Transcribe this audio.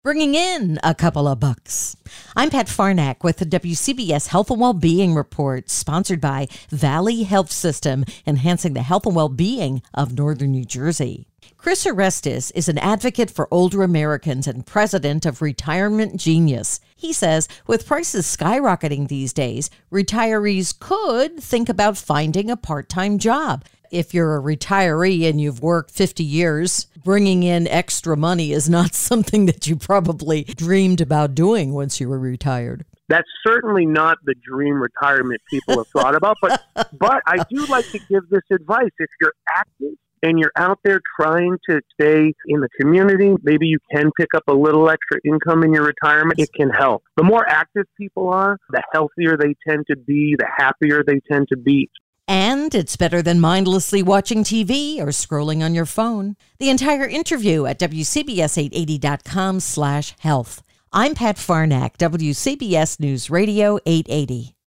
bringing in a couple of bucks. I'm Pat Farnack with the WCBS Health and Wellbeing Report, sponsored by Valley Health System, enhancing the health and well-being of Northern New Jersey. Chris Orestes is an advocate for older Americans and president of Retirement Genius. He says with prices skyrocketing these days, retirees could think about finding a part-time job. If you're a retiree and you've worked 50 years, bringing in extra money is not something that you probably dreamed about doing once you were retired. That's certainly not the dream retirement people have thought about, but I do like to give this advice. If you're active and you're out there trying to stay in the community, maybe you can pick up a little extra income in your retirement. It can help. The more active people are, the healthier they tend to be, the happier they tend to be. And it's better than mindlessly watching TV or scrolling on your phone. The entire interview at WCBS880.com/health. I'm Pat Farnack, WCBS News Radio 880.